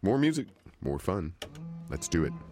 More music, more fun. Let's do it.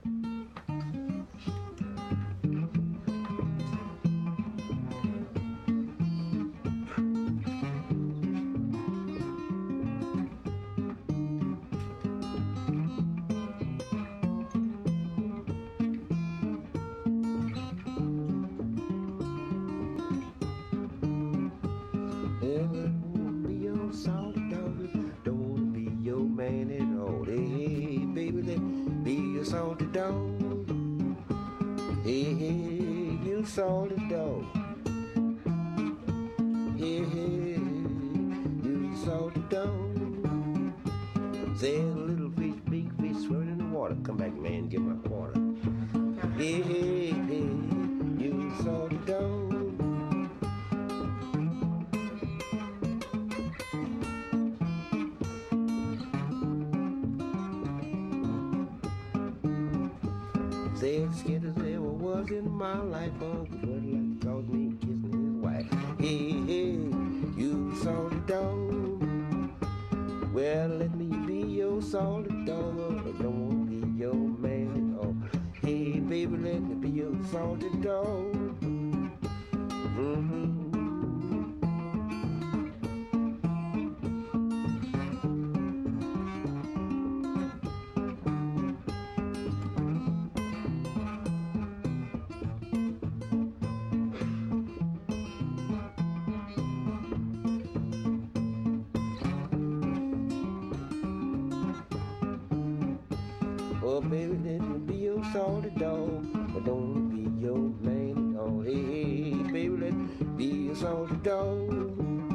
Oh, baby, let me be your salty dog. But don't be your man at all. Hey, baby, let me be your salty dog.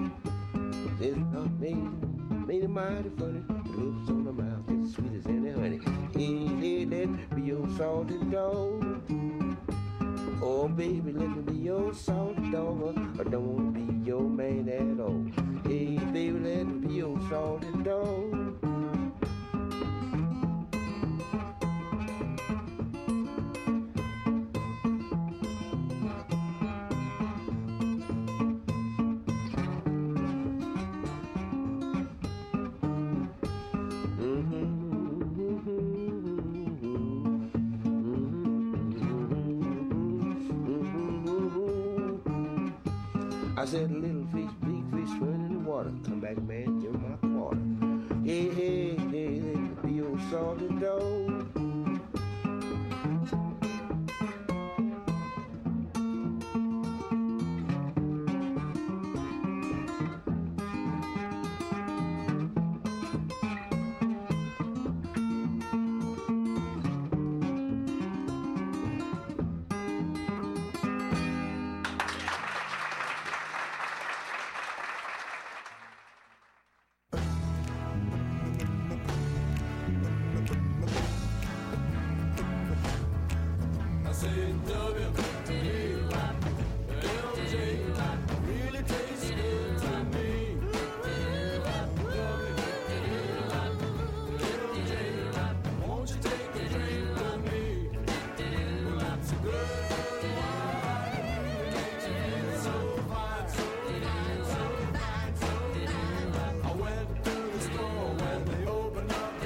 This not made it mighty funny. The lips on the mouth as sweet as any honey. Hey, let me be your salty dog. Oh, baby, let me be your salty dog. I don't want to be your man at all. Hey, baby, let me be your salty dog. I said, little fish, big fish, swimming in the water. Come back, man, give my quarter. Hey, hey, hey, let me be your salty dog.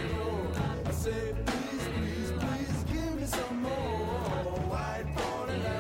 Say, please, please, please give me some more white 49.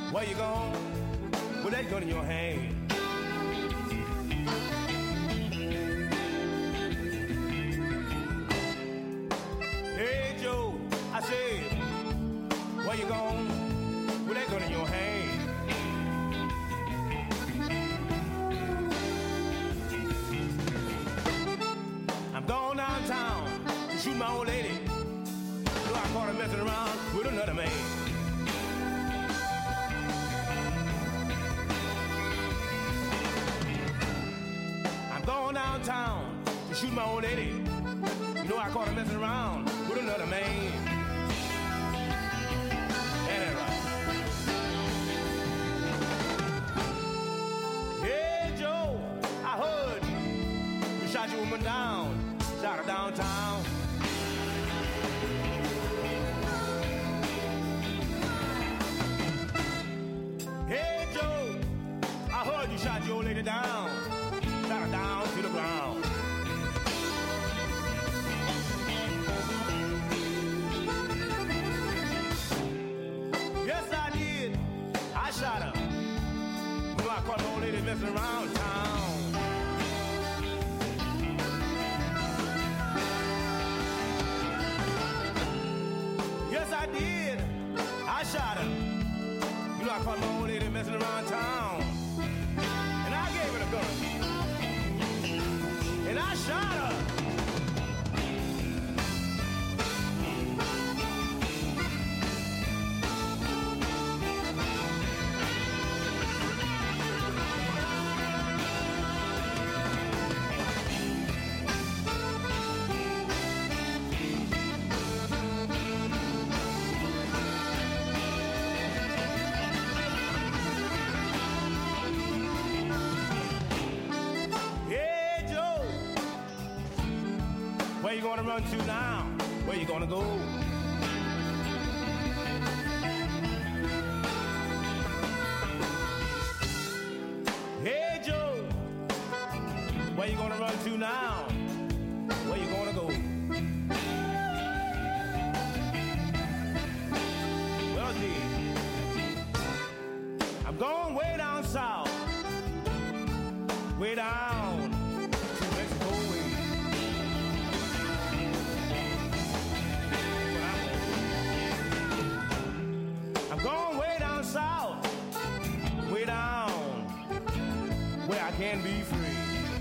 Where you going with that gun in your hand? Hey Joe, I said, where you going with that gun in your hand? I'm going downtown to shoot my old lady. So I caught her messing around with another man. I'm going downtown to shoot my old lady. You know I caught her messing around with another man. Ain't that right? Hey Joe, I heard you shot your woman down, shot her downtown. Hey Joe, I heard you shot your old lady down, shot her down to the ground. Yes, I did. I shot her. You know I caught my old lady messing around town. Yes, I did. I shot her. You know I caught my old lady messing around town. And I gave her the gun. And I shot her. Where you gonna run to now? Where you gonna go? Hey Joe, where you gonna run to now? Where you gonna go? Well, dear, I'm going way down south, way down to Mexico way. I'm going way down south, way down where I can be free.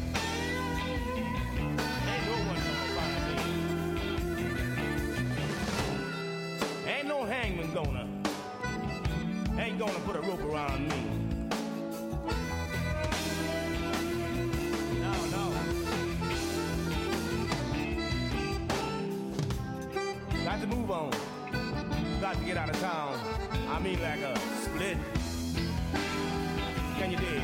Ain't no one gonna find me. Ain't no hangman ain't gonna put a rope around me. No, no. Got to move on. Got to get out of town. I mean like a split. Can you dig?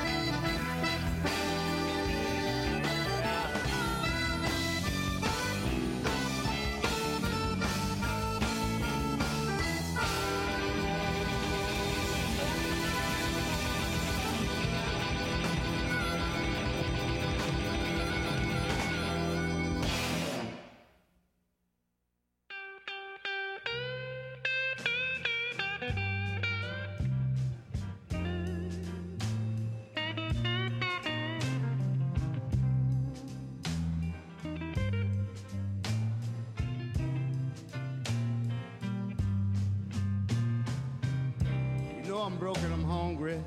I'm broken, I'm hungry.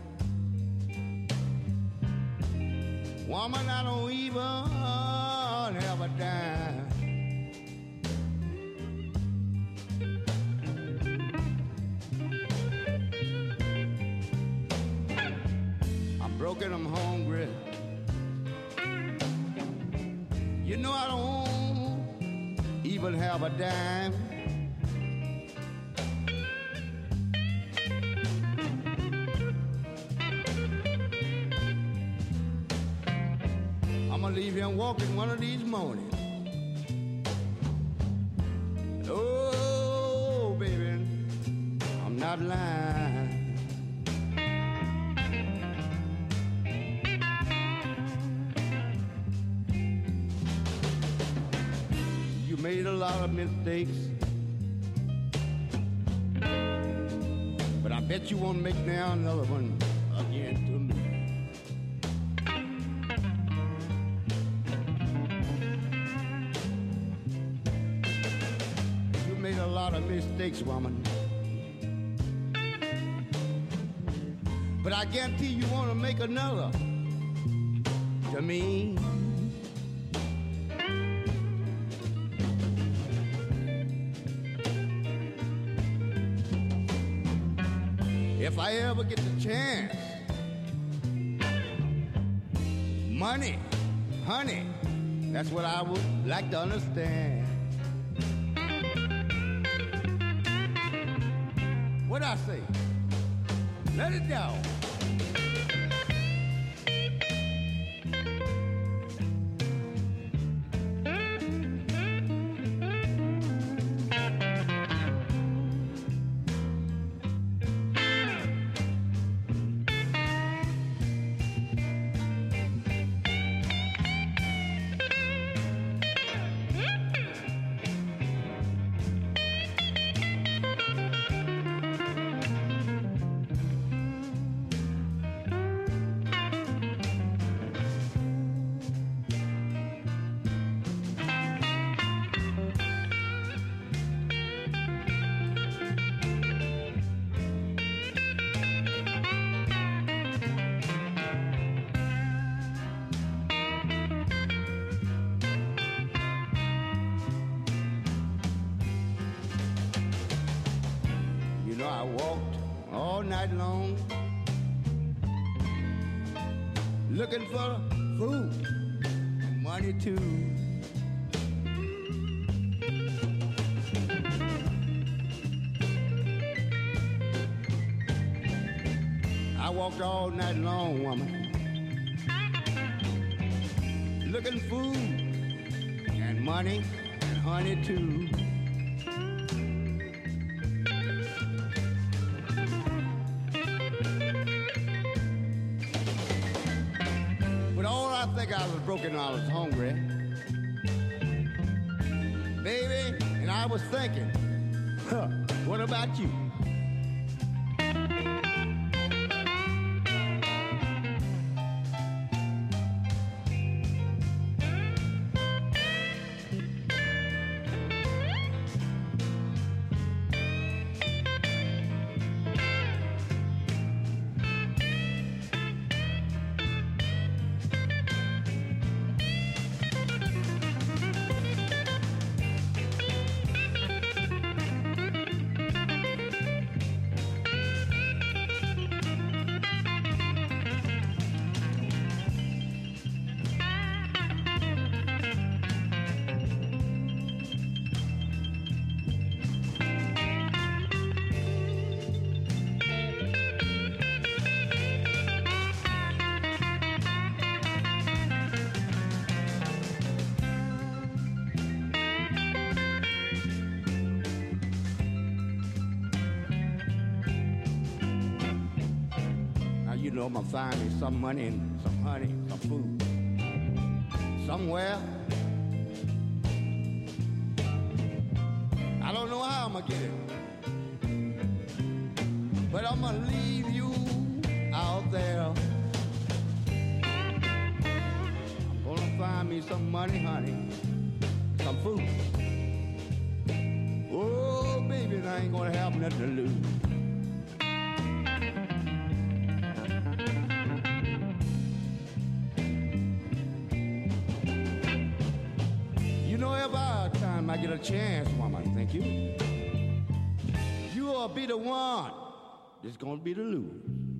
Woman, I don't even have a dime. I'm broken, I'm hungry. You know I don't even have a dime. Leave him walking one of these mornings. Oh, baby, I'm not lying. You made a lot of mistakes, but I'm Bet you won't make now another one again to me. You made a lot of mistakes, woman. But I guarantee you want to make another to me. If I ever get the chance, money, honey, that's what I would like to understand. What I say? Let it go. I walked all night long looking for food and money too. I walked all night long, woman, looking for food and money and honey too. I was broken, I was hungry, baby, and I was thinking, what about you? I'm gonna find me some money and some honey, some food somewhere. I don't know how I'm gonna get it, but I'm gonna leave you out there. I'm gonna find me some money, honey, some food. Oh, baby, I ain't gonna have nothing to lose. I get a chance, woman, thank you. You'll be the one that's gonna be the loser.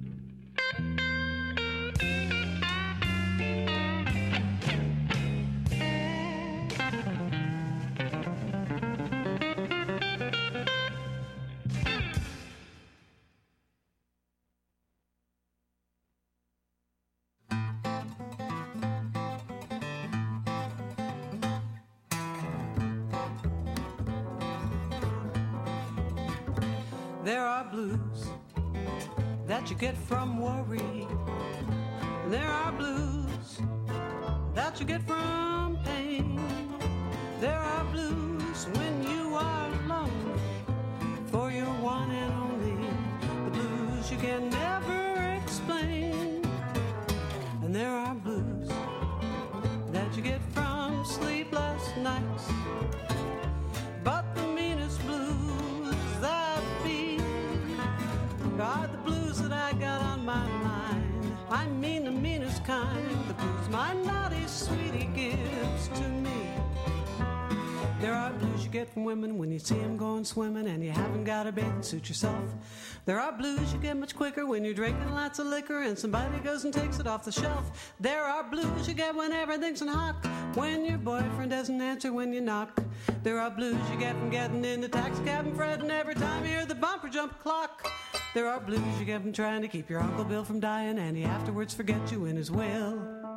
There are blues that you get from worry. There are blues that you get from pain. There are blues when you are lonely for your one and only. The blues can never explain. And there are blues that you get from sleepless nights, but the meanest blues that be are the blues that I got on my mind. I mean the meanest kind, the blues my naughty sweetie gives to me. There are blues you get from women when you see them going swimming and you haven't got a bathing suit yourself. There are blues you get much quicker when you're drinking lots of liquor and somebody goes and takes it off the shelf. There are blues you get when everything's in hock, when your boyfriend doesn't answer when you knock. There are blues you get from getting in the taxi cab and fretting every time you hear the bumper jump clock. There are blues you get from trying to keep your Uncle Bill from dying and he afterwards forgets you in his will.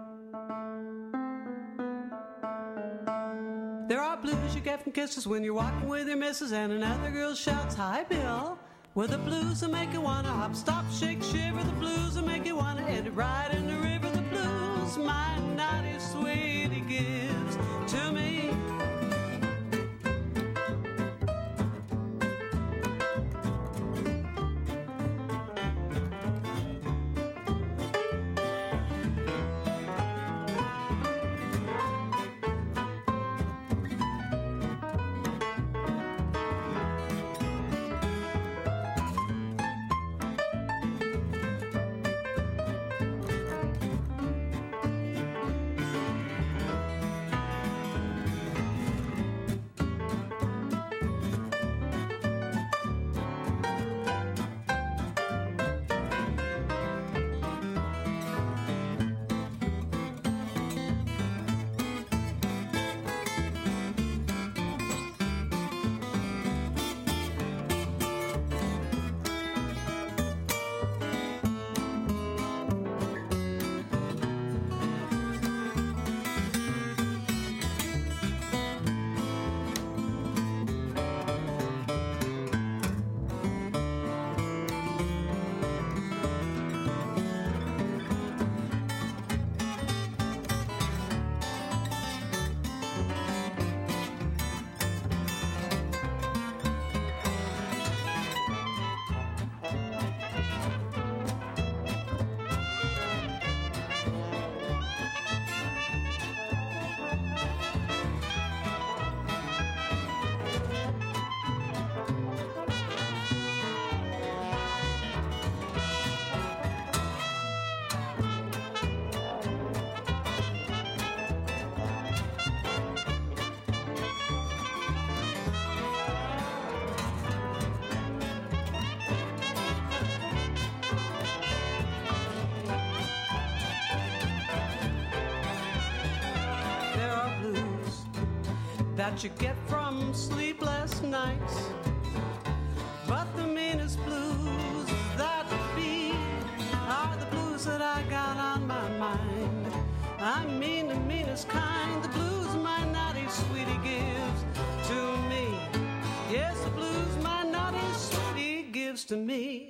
There are blues you get from kisses when you're walking with your missus and another girl shouts, "Hi, Bill." With the blues that make you wanna hop, stop, shake, shiver. The blues that make you wanna hit it right in the river. The blues my naughty sweetie gives to me. That you get from sleepless nights, but the meanest blues that be are the blues that I got on my mind. I mean the meanest kind, the blues my naughty sweetie gives to me. Yes, the blues my naughty sweetie gives to me.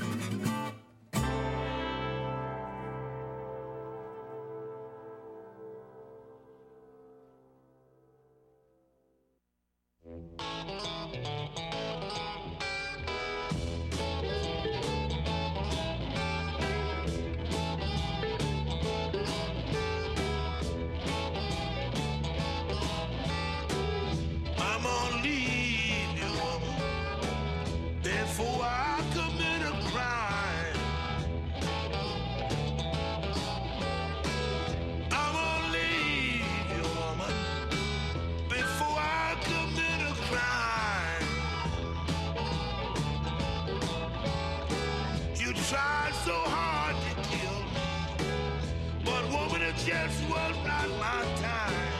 Just was not my time.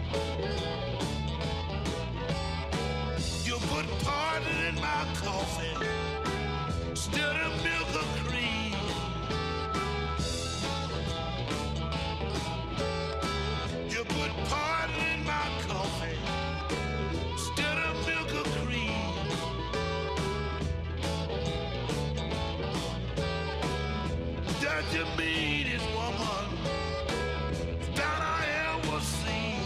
You put pardon in my coffee, still the milk or cream. You put pardon in my coffee, still the milk or cream. Does you mean this woman that I ever seen?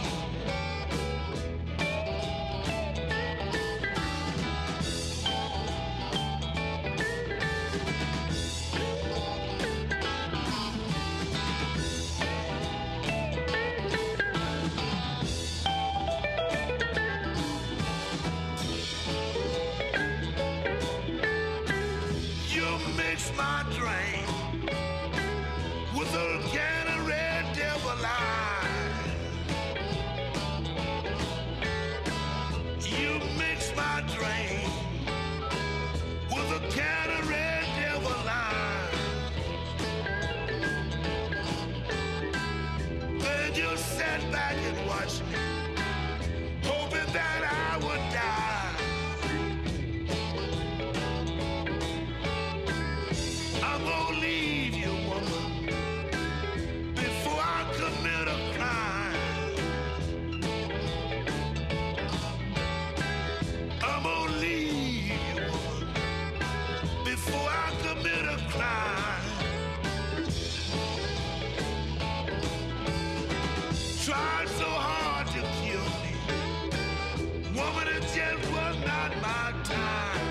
train with a can of red devil eye. You mix my drain with a can of red devil eye. Then you sat back and watched me, hoping that I would die. I'm gonna leave you, woman, before I commit a crime. I'm gonna leave you, woman, before I commit a crime. Tried so hard to kill me, woman, it just was not my time.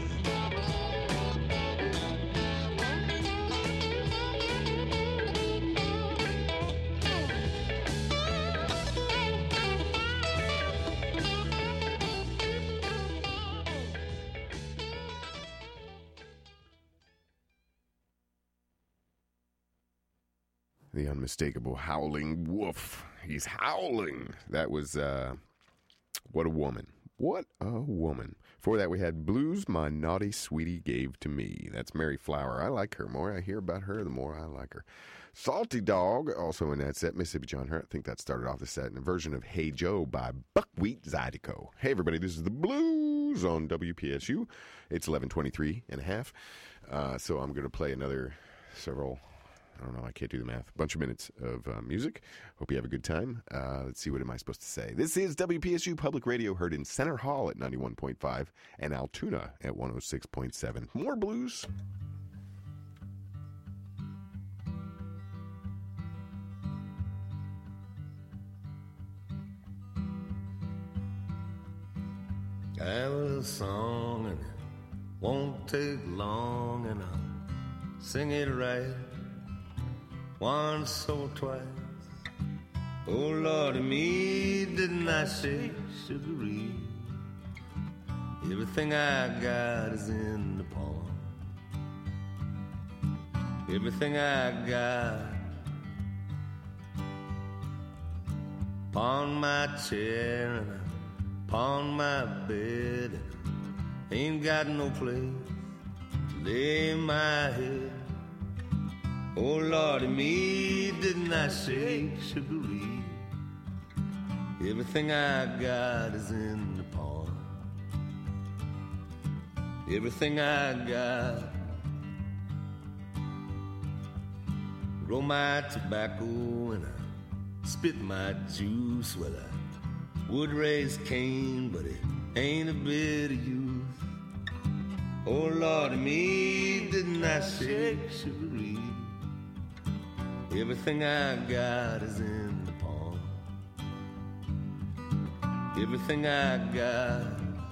The unmistakable howling wolf. He's howling. That was, What a Woman. What a Woman. Before that, we had Blues My Naughty Sweetie Gave to Me. That's Mary Flower. I like her. The more I hear about her, the more I like her. Salty Dog, also in that set. Mississippi John Hurt. I think that started off the set in a version of Hey Joe by Buckwheat Zydeco. Hey, everybody, this is the Blues on WPSU. It's 11:23 and a half. So I'm going to play another several... I don't know, I can't do the math. A bunch of minutes of music. Hope you have a good time. Let's see, what am I supposed to say? This is WPSU Public Radio, heard in Center Hall at 91.5 and Altoona at 106.7. More blues. I have a little song and it won't take long, and I'll sing it right once or twice. Oh, Lord, me, didn't I say sugary? Everything I got is in the palm. Everything I got upon my chair and upon my bed, and ain't got no place to lay my head. Oh, Lord, me, didn't I say sugary? Everything I got is in the palm. Everything I got. Roll my tobacco and I spit my juice. Well, I would raise Cain, but it ain't a bit of use. Oh, Lord, me, didn't I say sugary? Everything I got is in the palm. Everything I got.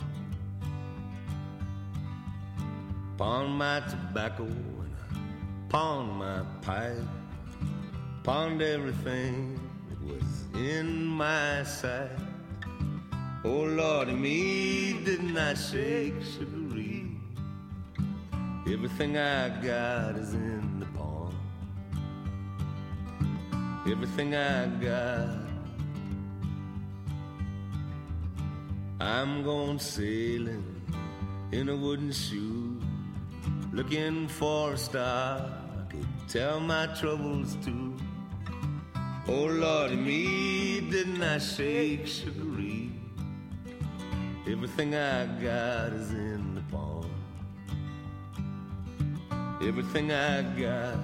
Pawn my tobacco and I pawned my pipe. Pawned everything that was in my sight. Oh, Lord, me, didn't I shake sugary? Everything I got is in the palm. Everything I got. I'm going sailing in a wooden shoe, looking for a star I could tell my troubles to. Oh, Lord, me, didn't I shake sugary? Everything I got is in the palm. Everything I got.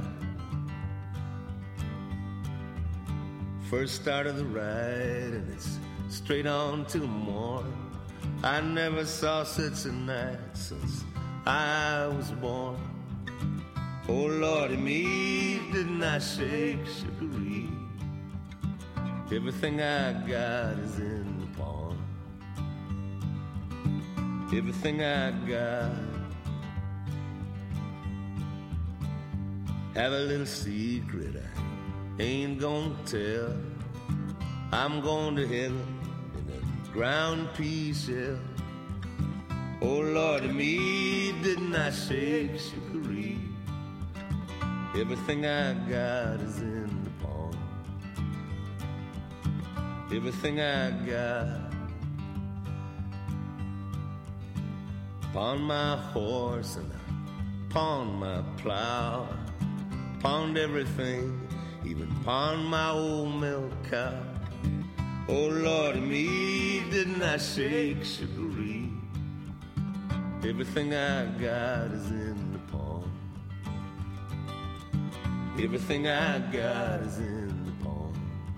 First start of the ride and it's straight on till morning. I never saw such a night since I was born. Oh, Lord, me, didn't I shake sugary? Everything I got is in the palm. Everything I got. Have a little secret I ain't gonna tell. I'm going to heaven in a ground pea shell. Oh, Lord, me, didn't I shake sugary? Everything I got is in the pawn. Everything I got. Upon my horse and upon my plow. Pawned everything, even pawned my old milk cow. Oh, Lordy me, didn't I shake Sugaree? Everything I got is in the pawn. Everything I got is in the pawn.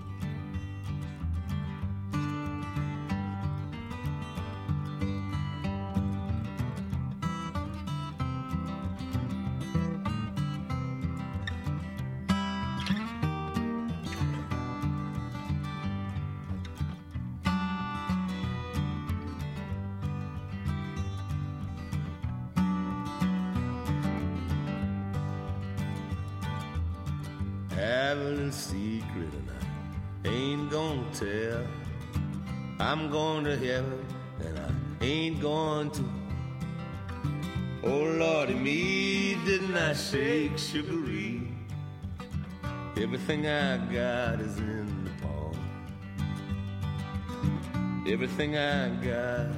Have a little secret and I ain't gonna tell. I'm going to heaven and I ain't going to. Oh, Lordy me, didn't I shake Sugaree? Everything I got is in the pawn. Everything I got.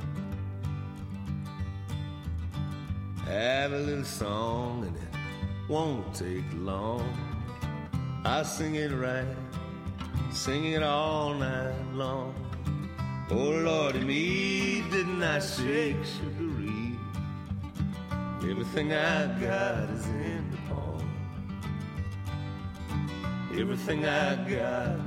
Have a little song and it won't take long. I sing it right, sing it all night long. Oh, Lordy me, didn't I shake Sugaree? Everything I got is in the pawn. Everything I got.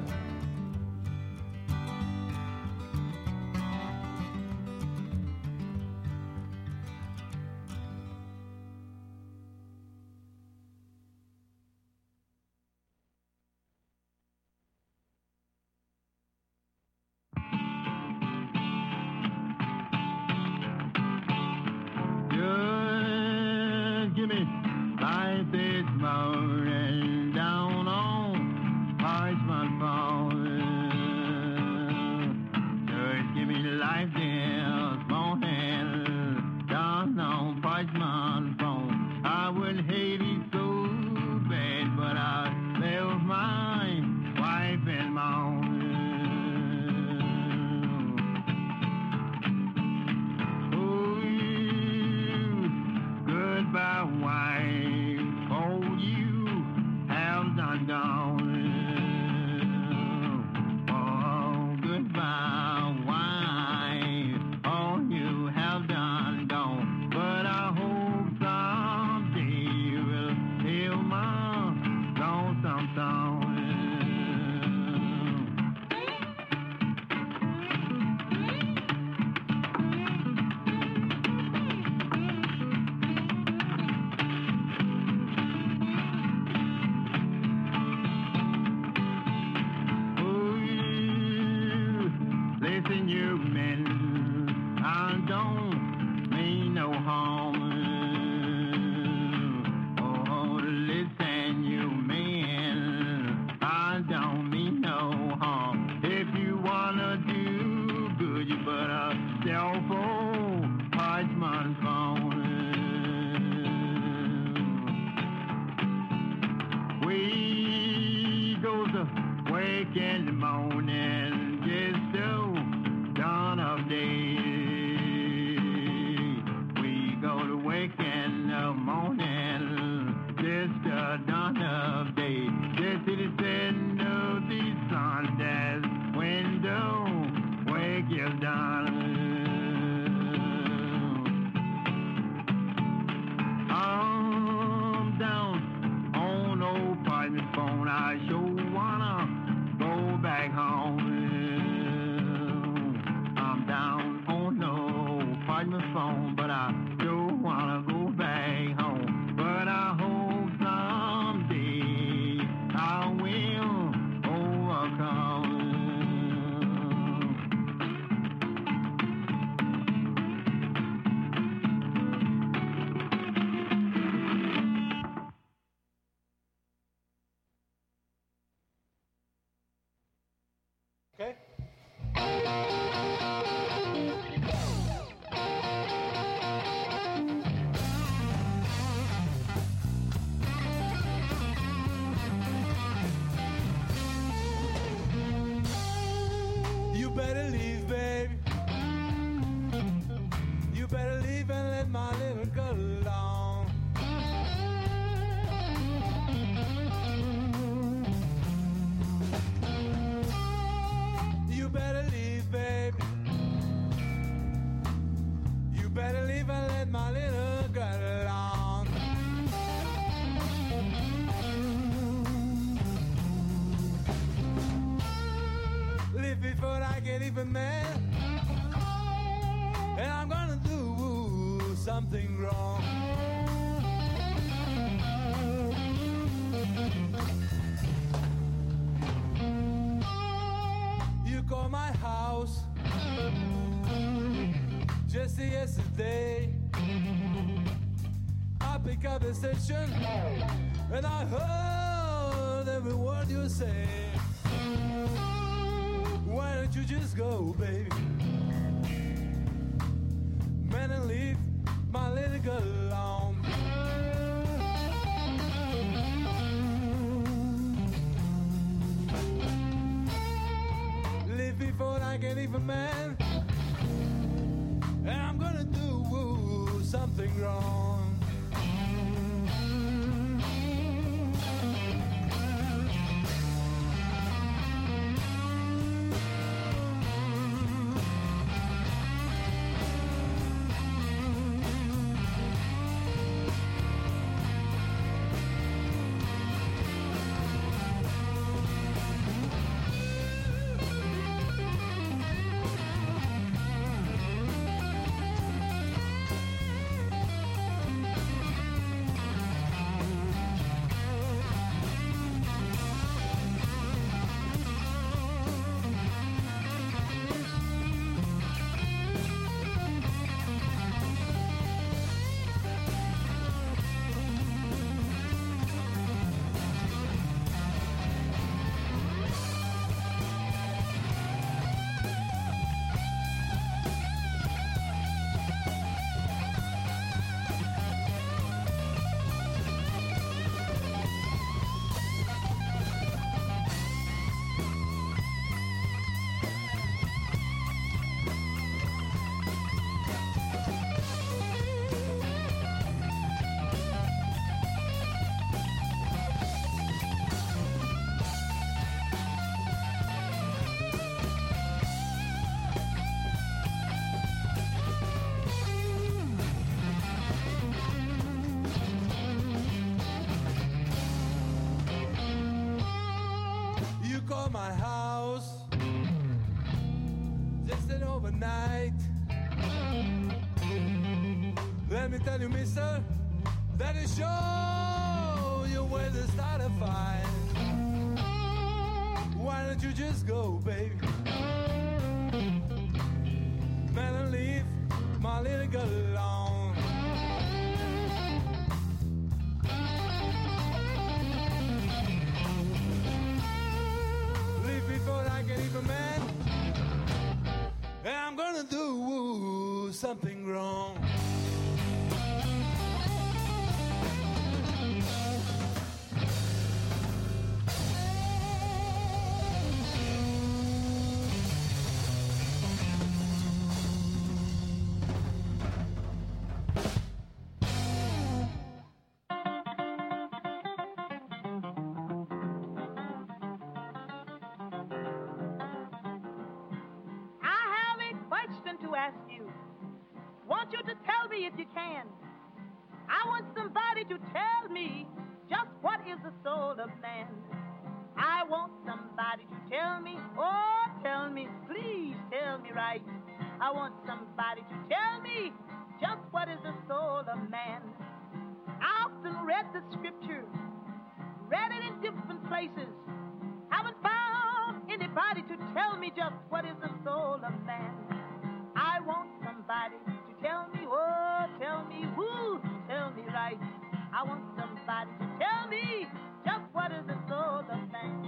better leave, baby. You better leave and let my little girl alone. You better leave, baby. You better leave and let my little girl alone. Leave before I get even mad. And I'm gonna do something wrong. You call my house just yesterday. I pick up the station and I heard every word you say. Why don't you just go, baby? Man, and leave my little girl alone. Leave before I get even mad. And I'm gonna do something wrong. My house just an overnight. Let me tell you, mister, that is show you where to start a fight. Why don't you just go, baby? Man, and leave my little girl alone. Before I get even mad, and I'm gonna do something wrong. Want you to tell me if you can. I want somebody to tell me just what is the soul of man. I want somebody to tell me, oh, tell me, please tell me right. I want somebody to tell me just what is the soul of man. I often read the scripture, read it in different places. Haven't found anybody to tell me just what is the soul of man. I want somebody to tell me, oh, tell me who, tell me right. I want somebody to tell me just what is the soul of man.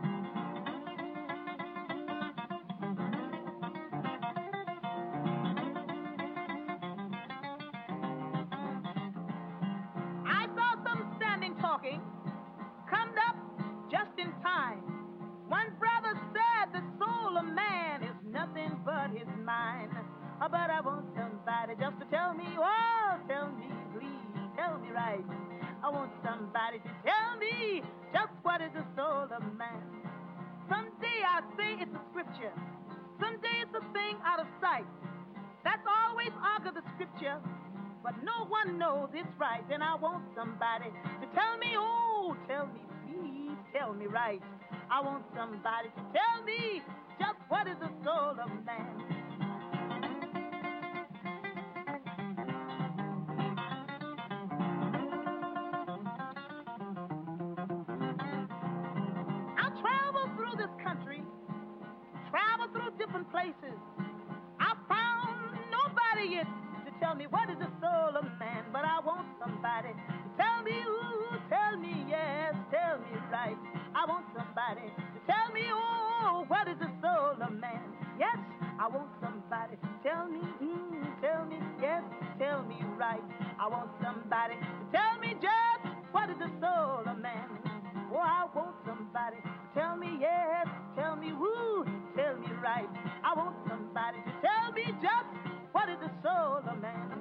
I saw some standing talking, come up just in time. One brother said the soul of man is nothing But I want somebody just to tell me, oh, tell me, please, tell me right. I want somebody to tell me just what is the soul of man. Someday I say it's a scripture. Someday it's a thing out of sight. That's always argue the scripture. But no one knows it's right. And I want somebody to tell me, oh, tell me, please, tell me right. I want somebody to tell me just what is the soul of man. Travel through different places. I found nobody yet to tell me what is the soul of man, but I want somebody to tell me, ooh, tell me, yes, tell me right. I want somebody to tell me, oh, what is the soul of man? Yes, I want somebody to tell me, yes, tell me right. I want somebody to tell me just what is the soul of man. Oh, I want somebody to tell me, yes, tell me, woo, tell me right. I want somebody to tell me just what is the soul of man.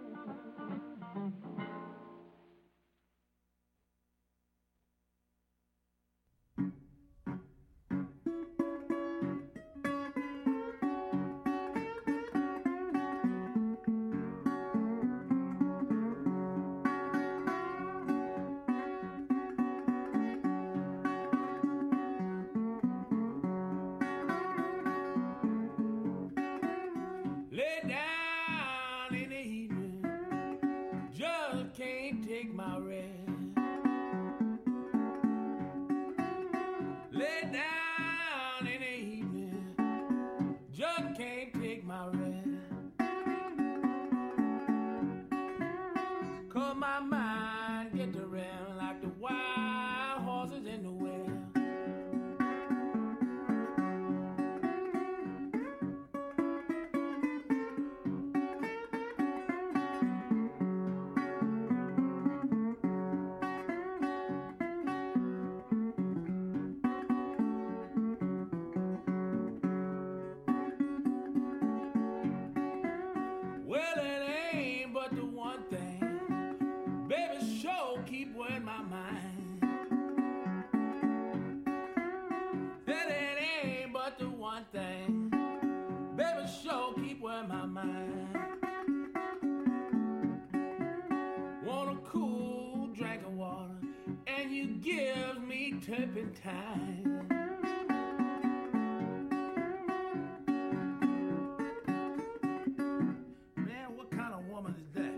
Turpentine. Man, what kind of woman is that?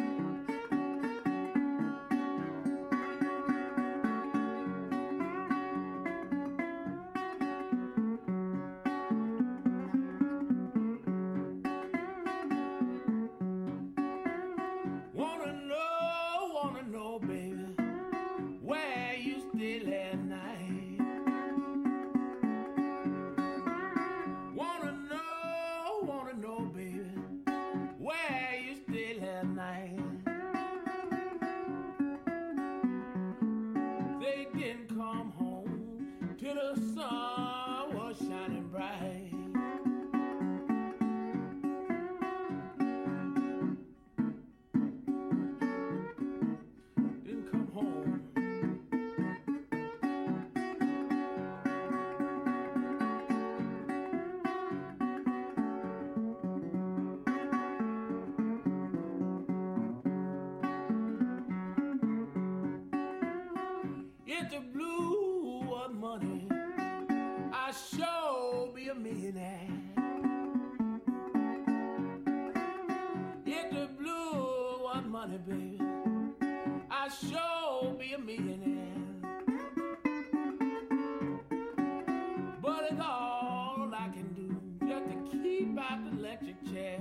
Wanna know, baby, where you still at night? Wanna know, baby, where you still at night? They didn't come home till the sun was shining bright. If the blue was money, I sure be a millionaire. If the blue was money, baby, I sure be a millionaire. But it's all I can do just to keep out the electric chair.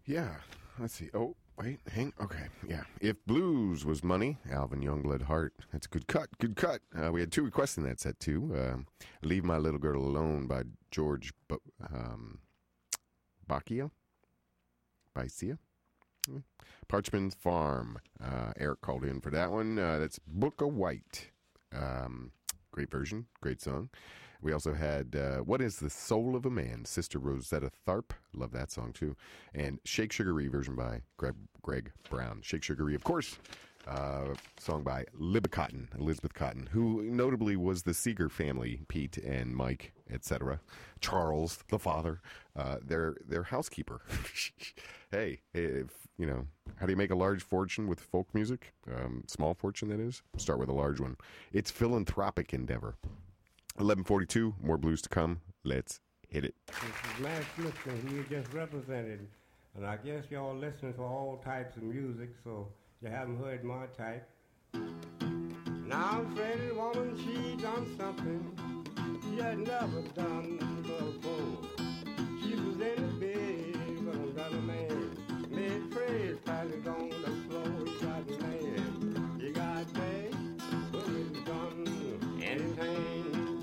Yeah, let's see. Oh, wait, okay, yeah. If blues was money, Alvin Youngblood Hart. That's a good cut, we had 2 requests in that set, too. Leave My Little Girl Alone by George Baccia? Parchman Farm. Eric called in for that one. That's Book of White. Great version, great song. We also had What is the Soul of a Man? Sister Rosetta Tharpe. Love that song, too. And Shake Sugaree version by Greg Brown. Shake Sugaree, of course. Song by Elizabeth Cotton, who notably was the Seeger family, Pete and Mike, etc. Charles, the father, their housekeeper. Hey, if, you know, how do you make a large fortune with folk music? Small fortune, that is. Start with a large one. It's philanthropic endeavor. 11:42, more blues to come. Let's hit it. This is Max Smith, who you just represented. And I guess y'all listen for all types of music, so you haven't heard my type. Now I'm afraid the woman, she done something she had never done before. She was in the bed with another man. Made praise probably on the floor. You got man, you got day, but it's done anything.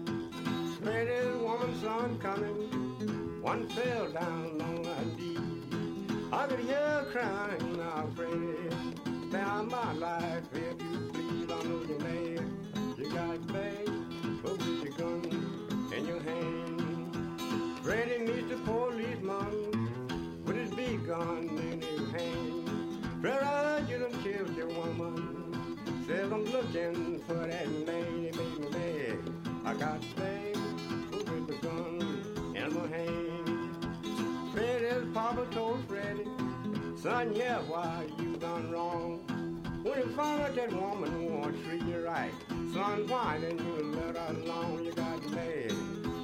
Pretty woman, son coming, one fell down on her knee. I could hear her crying now, Freddie. Down my life, if you please, I know your name. You got bag, but with your gun in your hand. Freddie meets the policeman with his big gun in his hand. Freddie, you done killed your woman. Says I'm looking for that man, he made me mad. I got bag, but with the gun in my hand. Freddie's papa told Freddie, son, yeah, why you done wrong? When you found out that woman won't treat you right, son, why didn't you let her alone? You got mad,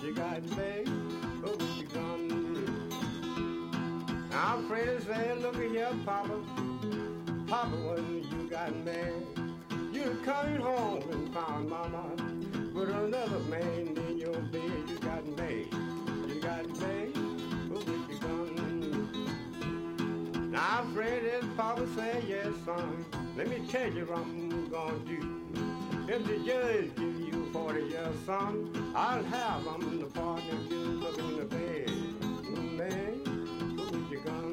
but what you done? Now Freddie said, look at your papa, when you got mad, you coming home and found mama with another man in your bed. You got mad, but what you done? Now Freddie's papa said, yes, son, let me tell you what I'm gonna do. If the judge give you 40 years, son, I'll have them the partner you look in the bed. Man, put with your gun.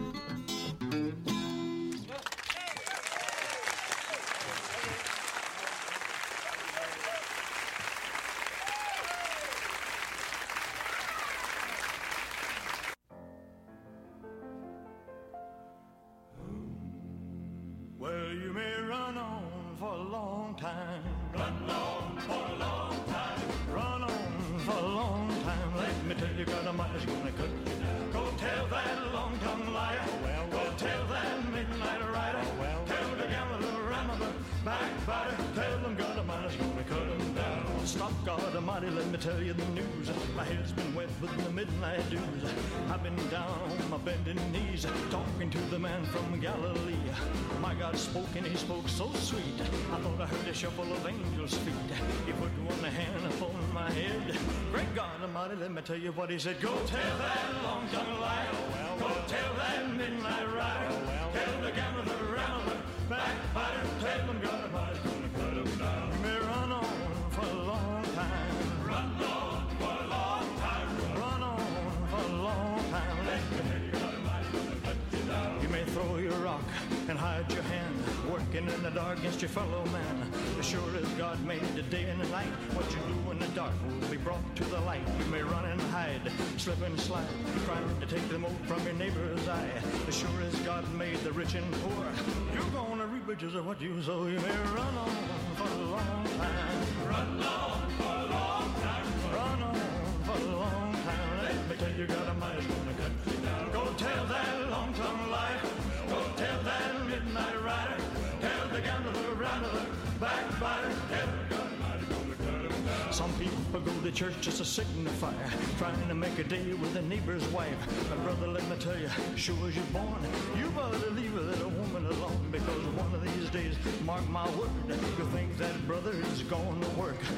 Well, you may run on for a long time. Run on for a long time. Run on for a long time. Let me tell you, God Almighty's gonna cut you down. Go tell that long-tongued liar. Go tell that midnight rider. Tell the gambler, the rambler, backbiter. Tell them God Almighty's gonna cut them down. Stop, God Almighty, let me tell you the news. My head's been wet with the midnight dews. I've been down on my bending knees, talking to the man from Galilee. My God spoke and he spoke so sweet. I thought I heard a shuffle of angels' feet. He put one hand upon my head. Great God Almighty, let me tell you what he said. Go tell that long-tongued liar. Go tell that midnight rider. Tell the gambler, the rambler, backbiter. Tell them God Almighty's gonna cut them down. You may run on for a long time. Run on for a long time. Run on for a long time. Let me tell you God Almighty's gonna cut you down. You may throw your rock and hide your hand, working in the dark against your fellow man. As sure as God made the day and the night, what you do in the dark will be brought to the light. You may run and hide, slip and slide, trying to take the mote from your neighbor's eye. As sure as God made the rich and poor, you're gonna reap riches of what you sow. You may run on for a long time. Run on for a long time. Run on for a long time. Let me tell you, God Almighty's gonna cut you down. Go tell that long-tongued liar. Go tell that midnight rider. Tell the gambler, the rambler, backbiter. Tell God Almighty's gonna cut him down. Some people go to church just to signify, trying to make a day with a neighbor's wife. But brother, let me tell you, sure as you're born, you better leave that woman alone, because one of these days, mark my word, you'll think that brother is going to work. You'll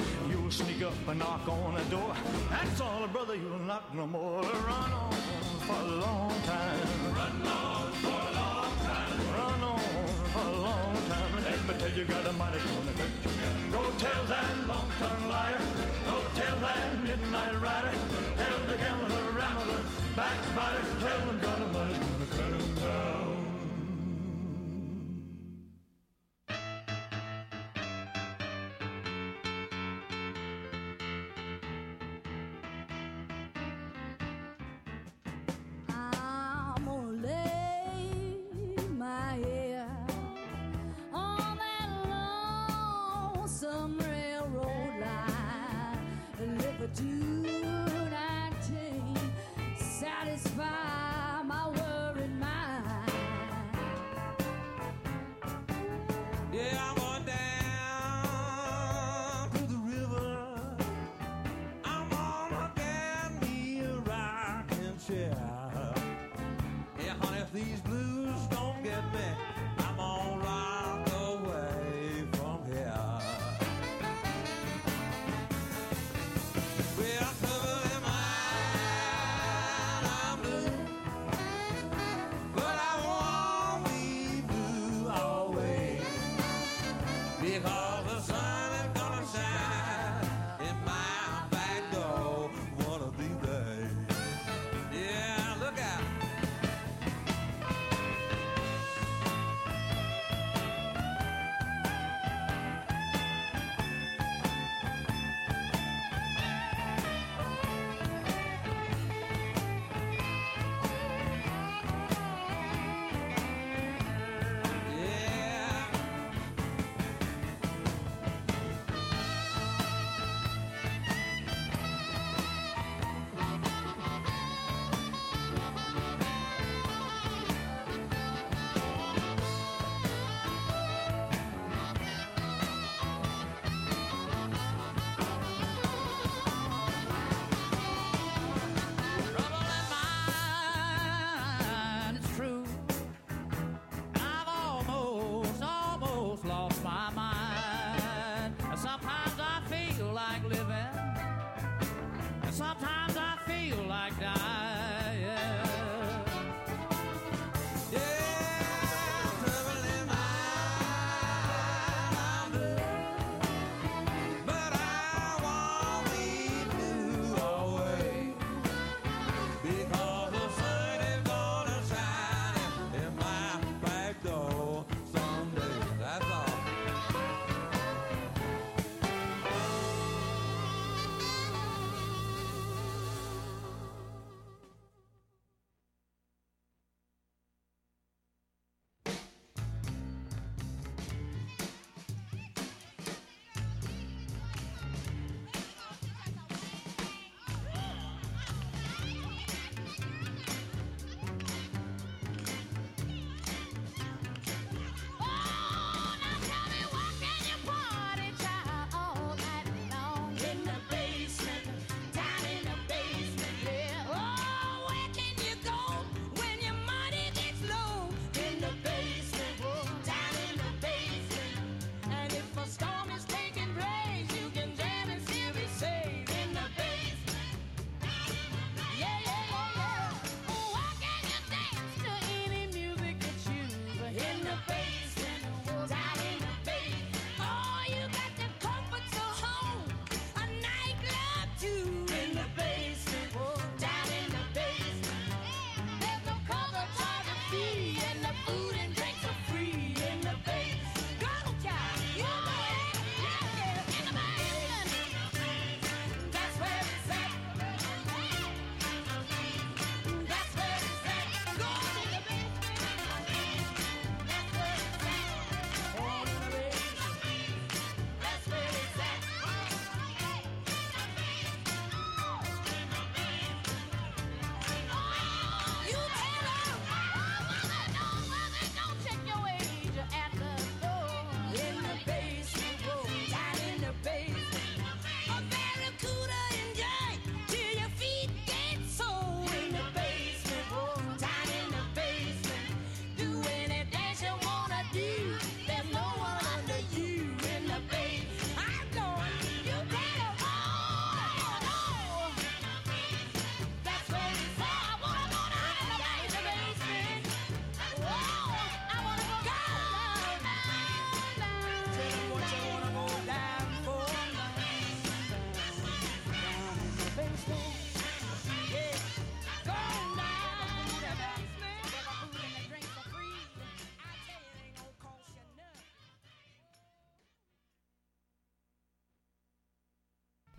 you'll sneak up and knock on the door. That's all, brother, you'll knock no more. Run on for a long time. Run on for a long time. Run on for a long time. Let me tell you, got a mighty gonna cut you. Go tell that long-tongued liar. Go tell that midnight rider. Tell the gambler, rambler, backbiter. Tell them got a mighty gonna cut him down. Satisfy my worried mind. Yeah, I'm going down to the river. I'm gonna get me a rocking chair. Yeah, honey, if these blues don't get me, I'm gonna rock away from here. Well, trouble in my mind, I'm blue, but I won't be blue always, because the sun is gonna shine in my back door one of these days. Yeah, look out. Trouble in mind, it's true. I've almost lost my mind. And sometimes I feel like living, and sometimes I feel like dying. Yeah, trouble in mind, I'm blue, but I won't be blue always, because the sun is gonna shine in my back door someday. That's all.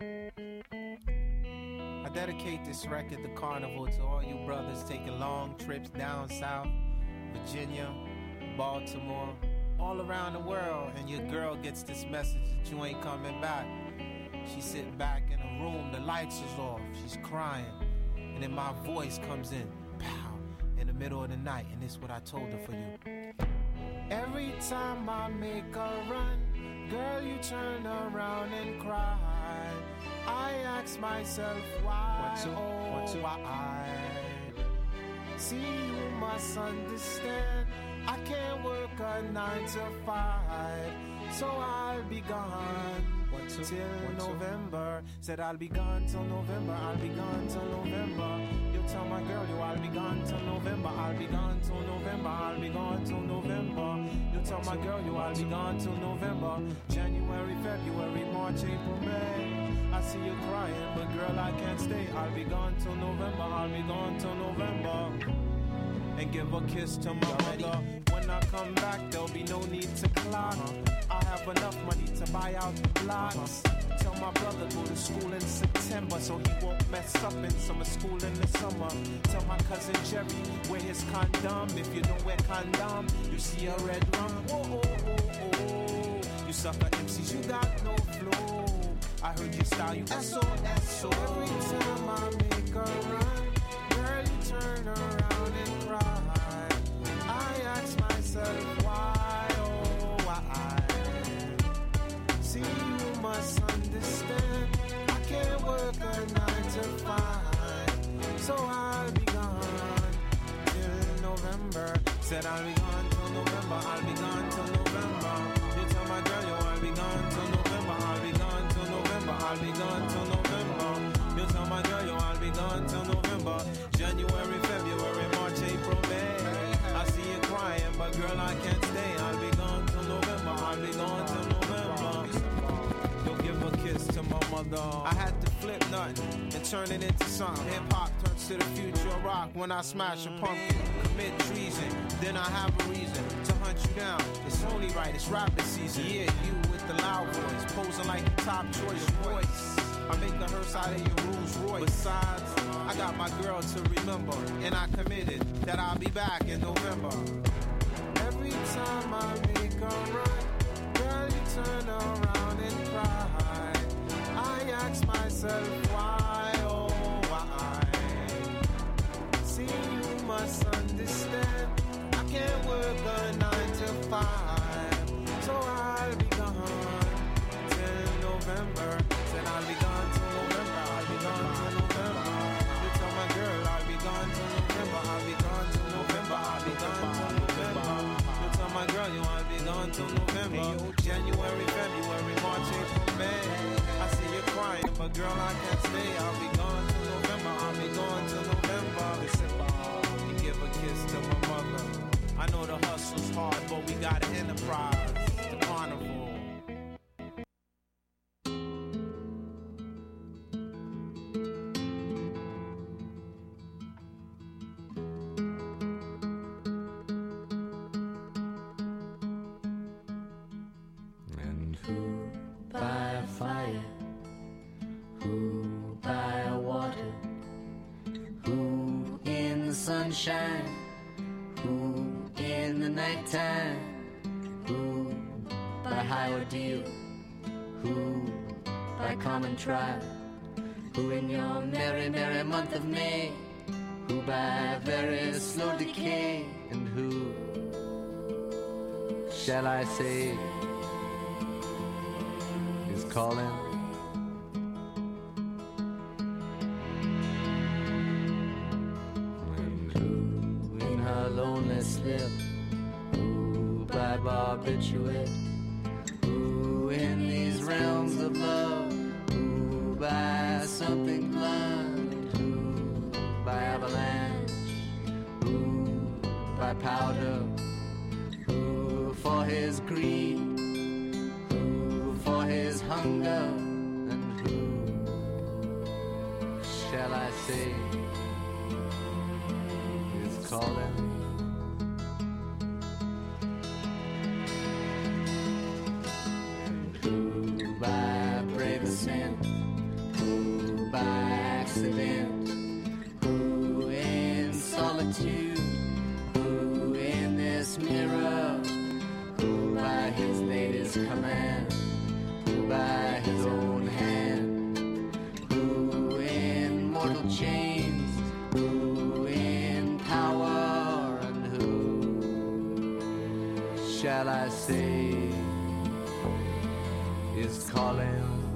I dedicate this record, The Carnival, to all you brothers taking long trips down south, Virginia, Baltimore, all around the world, and your girl gets this message that you ain't coming back. She's sitting back in a room, the lights is off, she's crying, and then my voice comes in, pow, in the middle of the night, and this is what I told her for you. Every time I make a run, girl, you turn around and cry. I ask myself why, why? See, you must understand, I can't work a 9 to 5, so I'll be gone till November. Said I'll be gone till November, I'll be gone till November. You tell my girl, I'll be gone till November, I'll be gone till November, I'll be gone till November. You tell my girl, I'll be gone till November. January, February, March, April, May. I see you crying, but girl, I can't stay. I'll be gone till November, I'll be gone till November. And give a kiss to my mother. When I come back, there'll be no need to clock. I have enough money to buy out blocks. Tell my brother go to school in September, so he won't mess up in summer school in the summer. Tell my cousin Jerry, wear his condom. If you don't wear condom, you see a red rum. Oh, oh, oh, oh. You sucker MCs, you got no flow. I heard your style, you SOS. Every time I make a run, girl, you turn around and cry. I ask myself why, oh why? See, you must understand, I can't work a 9 to 5, so I'll be gone till November. Said I'll be gone till November, I'll be gone till November. You tell my girl, yo, I'll be gone till November, I'll be gone till November, I'll be gone till November. You tell my girl, yo, I'll be gone till November. January, February, March, April, May. I see you crying, but girl, I can't stay. I'll be gone till November, I'll be gone till November. You'll give a kiss to my mother. I had to flip nothing and turn it into something. Hip-hop turns to the future of rock when I smash a pumpkin. Commit treason, then I have a reason to hunt you down. It's only right, it's rapping season. Yeah, you with the loud voice, posing like the top choice voice. I make the hearse out of your Rolls Royce. Besides, I got my girl to remember, and I committed that I'll be back in November. Every time I make a run, girl, you turn around and cry. I ask myself why, oh why? See, you must understand, I can't work a 9 to 5, so I'll be gone till November. Said I'll be gone till November, I'll be gone till November. You tell my girl I'll be gone till November, I'll be gone till November, I'll be gone till November. You tell my girl I'll be gone till November. January, February, March, April, May. I see you crying, but girl I can't stay. I'll be gone till November, I'll be gone till November. You give a kiss to my mother. I know the hustle's hard, but we got an enterprise, the carnival. Sunshine, who in the nighttime, who by high ordeal, who by common trial, who in your merry, merry month of May, who by very slow decay, and who shall I say is calling? Lonely slip, who by barbiturate, who in these realms of love, who by something blunt, who by avalanche, who by powder, who for his greed, who for his hunger, and who shall I say is calling? By brave ascent, by accident, who in solitude, who in this mirror, who by his latest command, who by his own hand, who in mortal chains, who in power, and who shall I say is calling.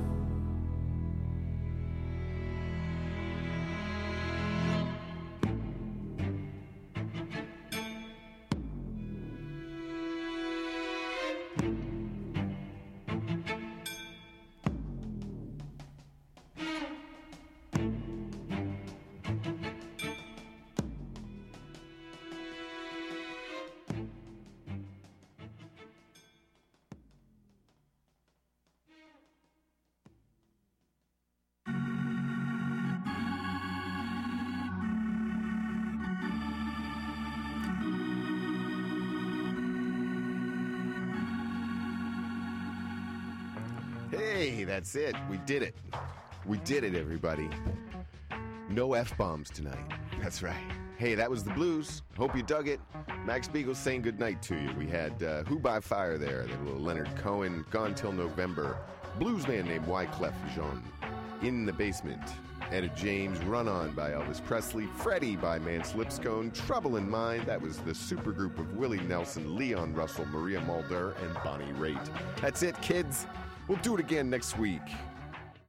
Hey, that's it. We did it. We did it, everybody. No F-bombs tonight. That's right. Hey, that was the blues. Hope you dug it. Max Beagle saying goodnight to you. We had Who by Fire there, the little Leonard Cohen, Gone Till November, bluesman named Wyclef Jean, In the Basement, Etta James, Run On by Elvis Presley, Freddie by Mance Lipscomb, Trouble in Mind, that was the supergroup of Willie Nelson, Leon Russell, Maria Mulder, and Bonnie Raitt. That's it, kids. We'll do it again next week.